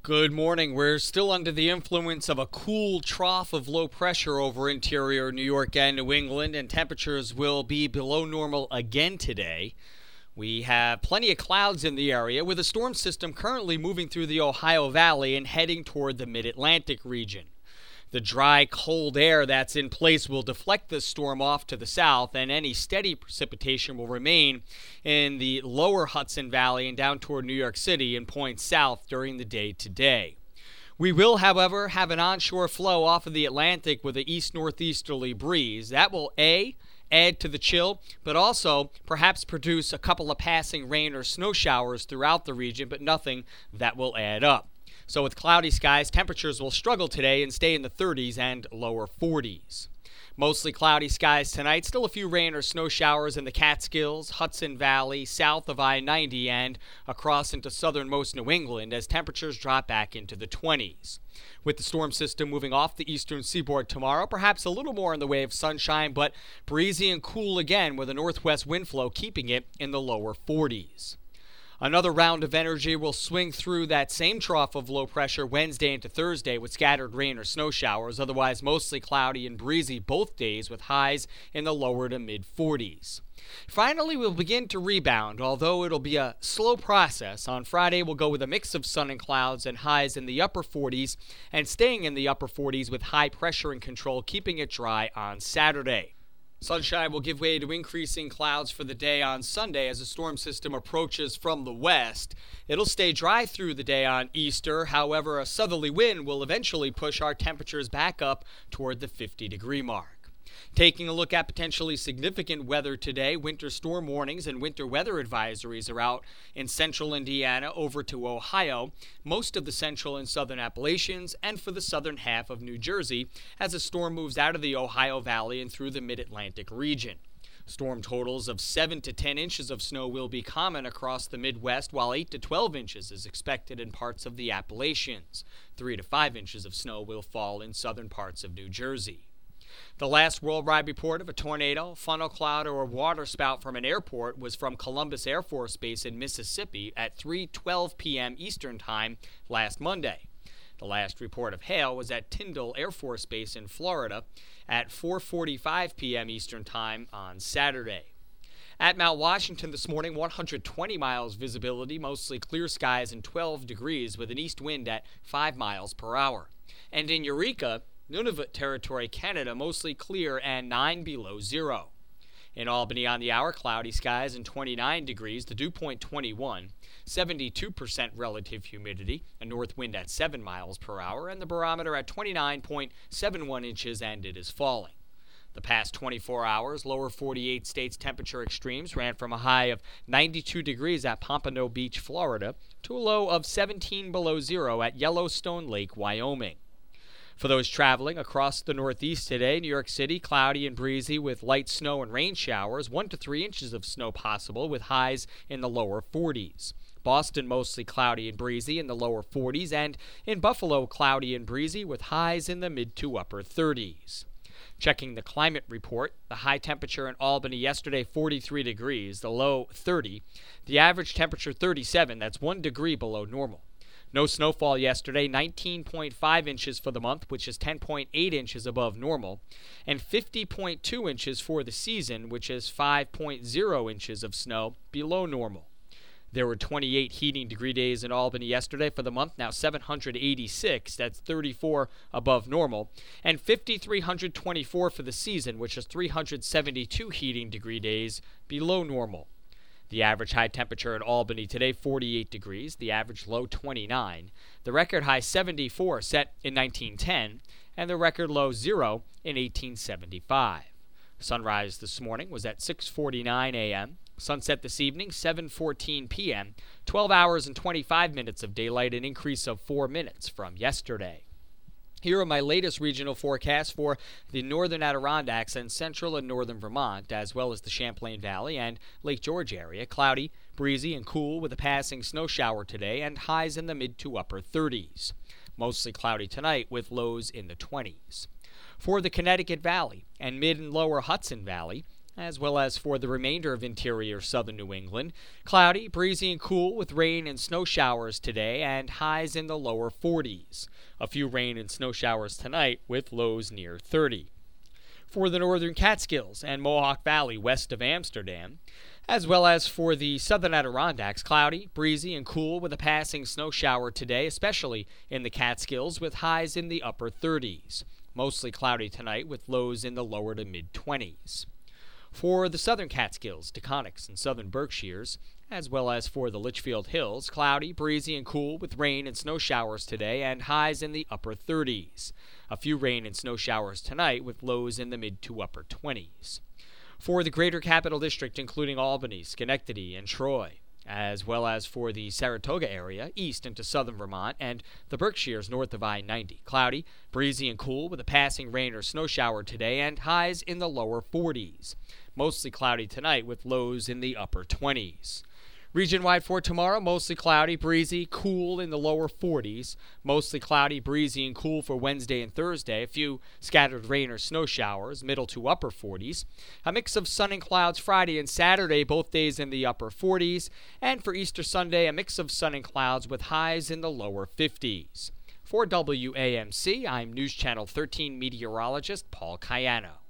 Good morning. We're still under the influence of a cool trough of low pressure over interior New York and New England, and temperatures will be below normal again today. We have plenty of clouds in the area, with a storm system currently moving through the Ohio Valley and heading toward the mid-Atlantic region. The dry, cold air that's in place will deflect this storm off to the south, and any steady precipitation will remain in the lower Hudson Valley and down toward New York City and point south during the day today. We will, however, have an onshore flow off of the Atlantic with an east-northeasterly breeze. That will, add to the chill, but also perhaps produce a couple of passing rain or snow showers throughout the region, but nothing that will add up. So with cloudy skies, temperatures will struggle today and stay in the 30s and lower 40s. Mostly cloudy skies tonight, still a few rain or snow showers in the Catskills, Hudson Valley, south of I-90, and across into southernmost New England as temperatures drop back into the 20s. With the storm system moving off the eastern seaboard tomorrow, perhaps a little more in the way of sunshine, but breezy and cool again with a northwest wind flow keeping it in the lower 40s. Another round of energy will swing through that same trough of low pressure Wednesday into Thursday with scattered rain or snow showers, otherwise mostly cloudy and breezy both days with highs in the lower to mid-40s. Finally, we'll begin to rebound, although it'll be a slow process. On Friday, we'll go with a mix of sun and clouds and highs in the upper 40s and staying in the upper 40s with high pressure and control, keeping it dry on Saturday. Sunshine will give way to increasing clouds for the day on Sunday as the storm system approaches from the west. It'll stay dry through the day on Easter. However, a southerly wind will eventually push our temperatures back up toward the 50-degree mark. Taking a look at potentially significant weather today, winter storm warnings and winter weather advisories are out in central Indiana over to Ohio, most of the central and southern Appalachians, and for the southern half of New Jersey as a storm moves out of the Ohio Valley and through the mid-Atlantic region. Storm totals of 7 to 10 inches of snow will be common across the Midwest, while 8 to 12 inches is expected in parts of the Appalachians. 3 to 5 inches of snow will fall in southern parts of New Jersey. The last worldwide report of a tornado, funnel cloud, or a waterspout from an airport was from Columbus Air Force Base in Mississippi at 3:12 p.m. Eastern Time last Monday. The last report of hail was at Tyndall Air Force Base in Florida at 4:45 p.m. Eastern Time on Saturday. At Mount Washington this morning, 120 miles visibility, mostly clear skies and 12 degrees with an east wind at 5 miles per hour. And in Eureka, Nunavut Territory, Canada, mostly clear and 9 below zero. In Albany on the hour, cloudy skies and 29 degrees, the dew point 21, 72% relative humidity, a north wind at 7 miles per hour, and the barometer at 29.71 inches, and it is falling. The past 24 hours, lower 48 states temperature extremes ran from a high of 92 degrees at Pompano Beach, Florida, to a low of 17 below zero at Yellowstone Lake, Wyoming. For those traveling across the Northeast today, New York City, cloudy and breezy with light snow and rain showers, 1 to 3 inches of snow possible with highs in the lower 40s. Boston, mostly cloudy and breezy in the lower 40s, and in Buffalo, cloudy and breezy with highs in the mid to upper 30s. Checking the climate report, the high temperature in Albany yesterday, 43 degrees, the low 30, the average temperature 37, that's 1 degree below normal. No snowfall yesterday, 19.5 inches for the month, which is 10.8 inches above normal, and 50.2 inches for the season, which is 5.0 inches of snow below normal. There were 28 heating degree days in Albany yesterday for the month, now 786, that's 34 above normal, and 5,324 for the season, which is 372 heating degree days below normal. The average high temperature in Albany today, 48 degrees, the average low 29, the record high 74 set in 1910, and the record low 0 in 1875. Sunrise this morning was at 6:49 a.m., sunset this evening, 7:14 p.m., 12 hours and 25 minutes of daylight, an increase of 4 minutes from yesterday. Here are my latest regional forecasts for the northern Adirondacks and central and northern Vermont, as well as the Champlain Valley and Lake George area. Cloudy, breezy, and cool with a passing snow shower today and highs in the mid to upper 30s. Mostly cloudy tonight with lows in the 20s. For the Connecticut Valley and mid and lower Hudson Valley, as well as for the remainder of interior southern New England. Cloudy, breezy, and cool with rain and snow showers today and highs in the lower 40s. A few rain and snow showers tonight with lows near 30. For the northern Catskills and Mohawk Valley west of Amsterdam, as well as for the southern Adirondacks, cloudy, breezy, and cool with a passing snow shower today, especially in the Catskills, with highs in the upper 30s. Mostly cloudy tonight with lows in the lower to mid-20s. For the southern Catskills, Taconics, and southern Berkshires, as well as for the Litchfield Hills, cloudy, breezy, and cool with rain and snow showers today and highs in the upper 30s. A few rain and snow showers tonight with lows in the mid to upper 20s. For the greater capital district, including Albany, Schenectady, and Troy, as well as for the Saratoga area, east into southern Vermont, and the Berkshires north of I-90. Cloudy, breezy, and cool with a passing rain or snow shower today and highs in the lower 40s. Mostly cloudy tonight with lows in the upper 20s. Region-wide for tomorrow, mostly cloudy, breezy, cool in the lower 40s. Mostly cloudy, breezy, and cool for Wednesday and Thursday. A few scattered rain or snow showers, middle to upper 40s. A mix of sun and clouds Friday and Saturday, both days in the upper 40s. And for Easter Sunday, a mix of sun and clouds with highs in the lower 50s. For WAMC, I'm News Channel 13 meteorologist Paul Cayano.